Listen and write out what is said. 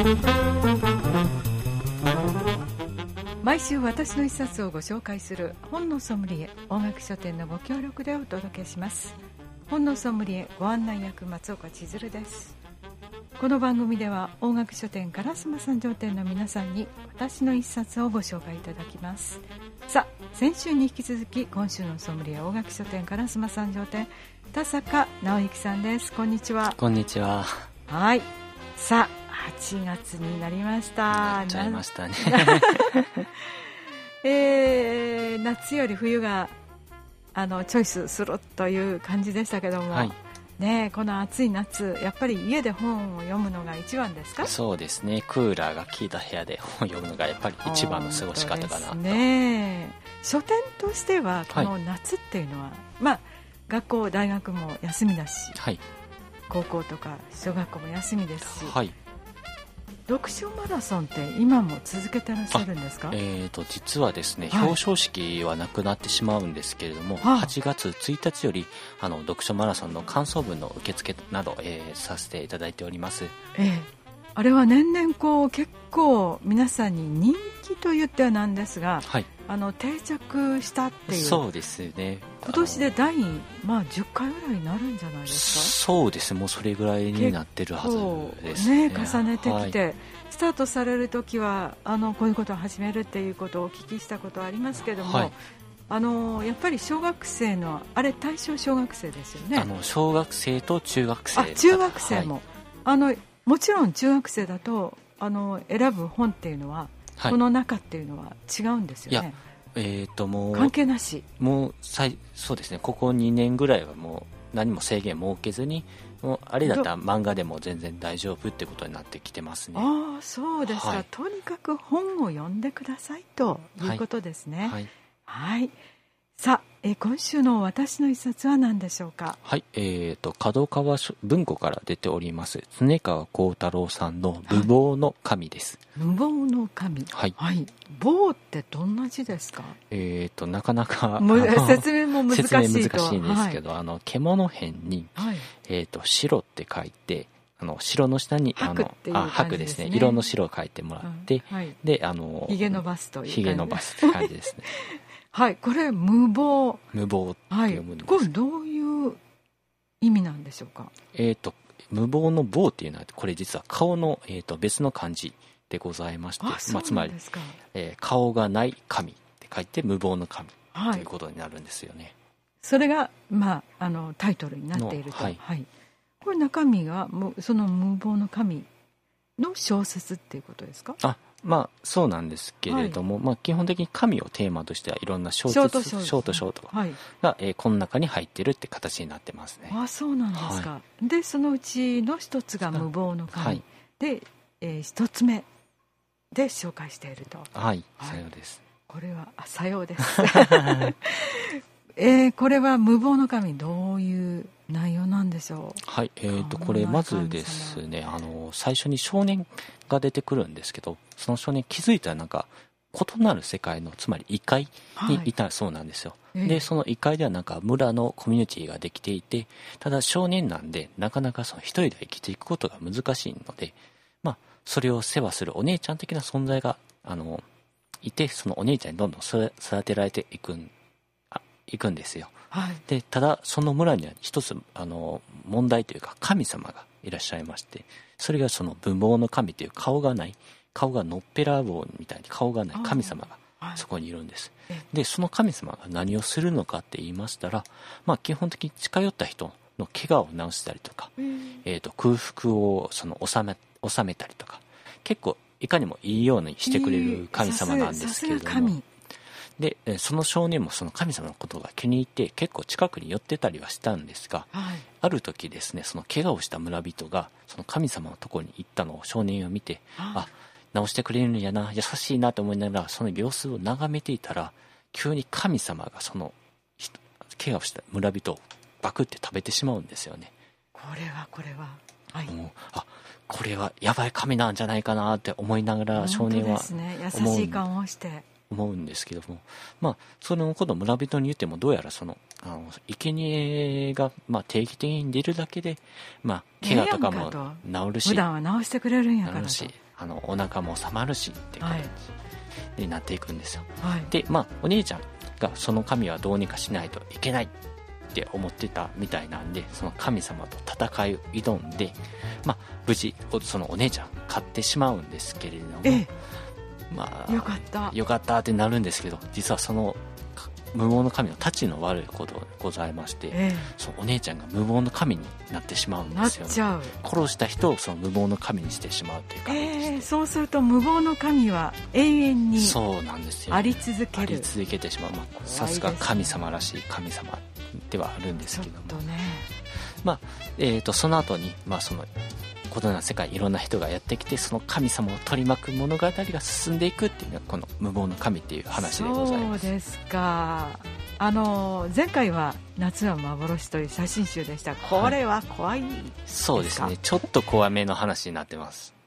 毎週私の一冊をご紹介する本のソムリエ音楽書店のご協力でお届けします。本のソムリエご案内役松岡千鶴です。この番組では音楽書店烏丸三条店の皆さんに私の一冊をご紹介いただきます。さあ、先週に引き続き今週のソムリエ音楽書店烏丸三条店田坂直之さんです。こんにちは。 こんにちは。 はい、さあ8月になりました。 なっちゃいましたね夏より冬がチョイスするという感じでしたけども、はいね、この暑い夏やっぱり家で本を読むのが一番ですか？ そうですね、クーラーが効いた部屋で本を読むのがやっぱり一番の過ごし方かなと。 ね、書店としてはこの夏っていうのは、はい、まあ学校大学も休みだし、はい、高校とか小学校も休みですし、はい、読書マラソンって今も続けてらっしゃるんですか？ 実はですね、表彰式はなくなってしまうんですけれども、8月1日より読書マラソンの感想文の受付など、させていただいております。 あれは年々こう結構皆さんに人気と言ってはなんですが、はい、定着したっていう。 そうですね、 今年で第、10回ぐらいになるんじゃないですか？ そうですね、もうそれぐらいになってるはずですね。 重ねてきて、はい、スタートされるときはこういうことを始めるっていうことをお聞きしたことはありますけども、はい、やっぱり小学生のあれ対象小学生ですよね。 小学生と中学生。 中学生も、はい、もちろん中学生だと選ぶ本っていうのは、はい、この中っていうのは違うんですよね。 もう関係なし。 もうそうですね、ここ2年ぐらいはもう何も制限設けずに、もうあれだったら漫画でも全然大丈夫ってことになってきてますね。 ああ、そうですか、はい、とにかく本を読んでくださいということですね。はい、はい、さあ、今週の私の一冊は何でしょうか？はい、 角川文庫から出ております常川幸太郎さんの無謀の神です。 無謀の神、はい、はい、謀ってどんな字ですか？ なかなか説明も難しいと。 説明難しいんですけど、はい、獣辺に、はい、白って書いて、白の下に白ですね、色の白を書いてもらって、はい、でひげ伸ばすという感じ。ひげ伸ばすって感じですねはい、これ無謀って読むんです。 これどういう意味なんでしょうか？ 無謀の謀っていうのはこれ実は顔の、別の漢字でございまして、つまり、顔がない神って書いて無謀の神ということになるんですよね。 それが、タイトルになっていると、はいはい、これ中身がその無謀の神の小説っていうことですか？ そうなんですけれども、はい、基本的に神をテーマとしてはいろんなショートが、この中に入っているって形になってますね。 そうなんですか。はい、でそのうちの一つが無謀の神、はい、で、一つ目で紹介していると。 はい、さようです。 これはさようですこれは無謀の神、どういう内容なんでしょう？はい、 これまずですね、最初に少年が出てくるんですけど、その少年気づいたらなんか異なる世界の、つまり異界にいたそうなんですよ。はい、でその異界ではなんか村のコミュニティができていて、ただ少年なんでなかなかその一人で生きていくことが難しいので、それを世話するお姉ちゃん的な存在がいて、そのお姉ちゃんにどんどん育てられていくんですよ。はい、でただその村には一つ問題というか神様がいらっしゃいまして、それがその無謀の神という顔がのっぺらぼうみたいに顔がない神様がそこにいるんです。でその神様が何をするのかって言いましたら、基本的に近寄った人の怪我を治したりとか、空腹を収めたりとか、結構いかにもいいようにしてくれる神様なんですけれども、でその少年もその神様のことが気に入って結構近くに寄ってたりはしたんですが、はい、ある時ですね、その怪我をした村人がその神様のところに行ったのを少年を見て、治してくれるんやな、優しいなと思いながらその様子を眺めていたら、急に神様がその怪我をした村人をバクって食べてしまうんですよね。 これは、はい、 これはやばい神なんじゃないかなって思いながら少年は優しい顔をして思うんですけども、そのことを村人に言ってもどうやらその生贄が定期的に出るだけで怪我とかも治るし、 普段は治してくれるんやからと、 お腹も収まるしって感じになっていくんですよ、 はい、 でお姉ちゃんがその神はどうにかしないといけないって思ってたみたいなんで、その神様と戦いを挑んで、無事そのお姉ちゃん勝ってしまうんですけれども、よかったってなるんですけど、実はその無謀の神のたちの悪いことがございまして、そのお姉ちゃんが無謀の神になってしまうんですよ、ね、殺した人をその無謀の神にしてしまうという感じです、 そうすると無謀の神は永遠にそうなんですよ、 あり続ける、 あり続けてしまう、さすが神様らしい神様ではあるんですけども、その後に、その異なる世界いろんな人がやってきて、その神様を取り巻く物語が進んでいくっていうのがこの無謀の神っていう話でございます。 そうですか。前回は夏は幻という写真集でした。これは怖いですか？ そうですね、ちょっと怖めの話になってます。